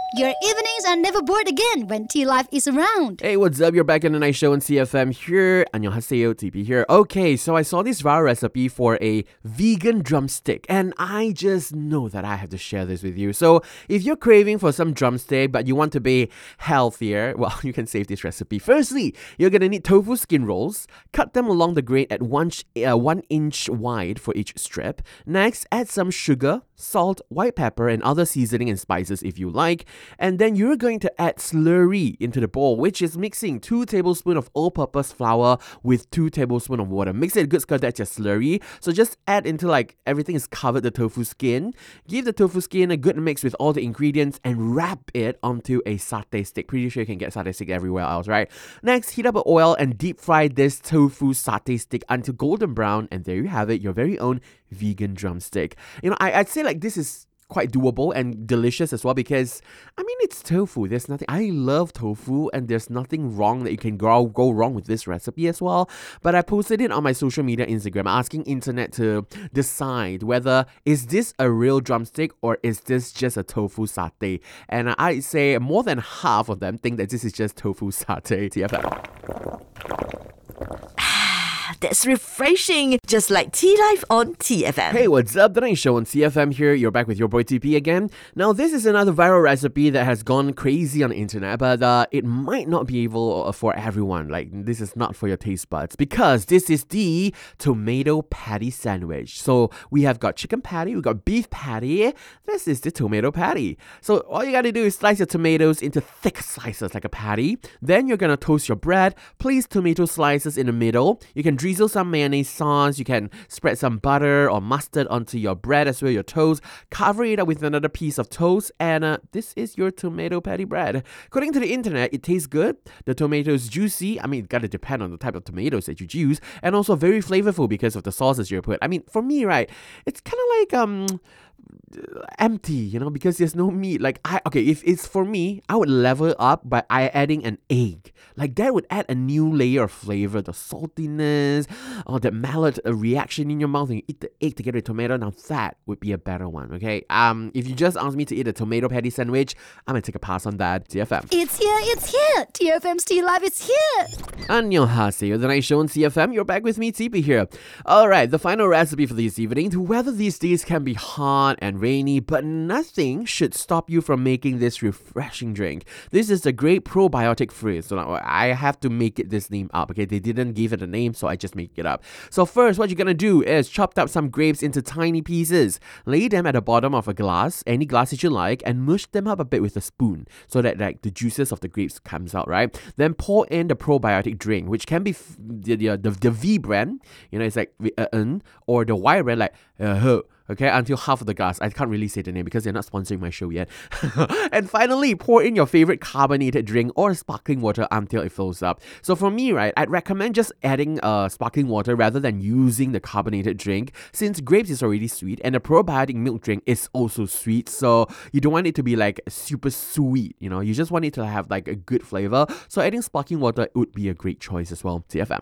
Your evenings are never bored again when Tea Life is around. Hey, what's up? You're back in the night show on CFM here. 안녕하세요, TP here. Okay, so I saw this viral recipe for a vegan drumstick, and I just know that I have to share this with you. So if you're craving for some drumstick, but you want to be healthier, well, you can save this recipe. Firstly, you're gonna need tofu skin rolls. Cut them along the grain at 1 inch wide for each strip. Next, add some sugar, salt, white pepper, and other seasoning and spices if you like. And then you're going to add slurry into the bowl, which is mixing 2 tablespoons of all-purpose flour with 2 tablespoons of water. Mix it a good skirt, that's your slurry. So just add until everything is covered the tofu skin. Give the tofu skin a good mix with all the ingredients and wrap it onto a satay stick. Pretty sure you can get satay stick everywhere else, right? Next, heat up an oil and deep fry this tofu satay stick until golden brown, and there you have it, your very own vegan drumstick. I'd say this is quite doable and delicious as well because, it's tofu. There's nothing, I love tofu and there's nothing wrong that you can go wrong with this recipe as well. But I posted it on my social media Instagram asking internet to decide whether is this a real drumstick or is this just a tofu satay. And I'd say more than half of them think that this is just tofu satay. TFM. That's refreshing, just like Tea Life on TFM. Hey, what's up? The Night Show on CFM here. You're back with your boy TP again. Now, this is another viral recipe that has gone crazy on the internet, but it might not be able for everyone. This is not for your taste buds because this is the tomato patty sandwich. So we have got chicken patty, we got beef patty. This is the tomato patty. So all you gotta do is slice your tomatoes into thick slices like a patty. Then you're gonna toast your bread. Place tomato slices in the middle. You can drizzle some mayonnaise sauce. You can spread some butter or mustard onto your bread as well as your toast. Cover it up with another piece of toast, and this is your tomato patty bread. According to the internet, it tastes good. The tomato is juicy. It gotta depend on the type of tomatoes that you choose, and also very flavorful because of the sauces you put. For me, right, it's kind of empty, because there's no meat. If it's for me, I would level up by adding an egg. That would add a new layer of flavor, the saltiness, or the mallet reaction in your mouth, and you eat the egg together with tomato. Now that would be a better one, okay? If you just ask me to eat a tomato patty sandwich, I'm gonna take a pass on that. TFM. It's here. TFM's Tea Life is here. 안녕하세요, the Night Show on CFM. You're back with me, TP here. Alright, the final recipe for this evening. The weather these days can be hot and rainy, but nothing should stop you from making this refreshing drink. This is a great probiotic fruit. So now I have to make this name up, okay? They didn't give it a name, so I just make it up. So first, what you're gonna do is chop up some grapes into tiny pieces. Lay them at the bottom of a glass, any glass that you like, and mush them up a bit with a spoon so that the juices of the grapes comes out, right? Then pour in the probiotic drink, which can be the V brand, it's or the Y brand okay, until half of the glass. I can't really say the name because they're not sponsoring my show yet. And finally, pour in your favorite carbonated drink or sparkling water until it fills up. So for me, right, I'd recommend just adding sparkling water rather than using the carbonated drink, since grapes is already sweet and the probiotic milk drink is also sweet. So you don't want it to be super sweet, you just want it to have a good flavor. So adding sparkling water would be a great choice as well. TFM.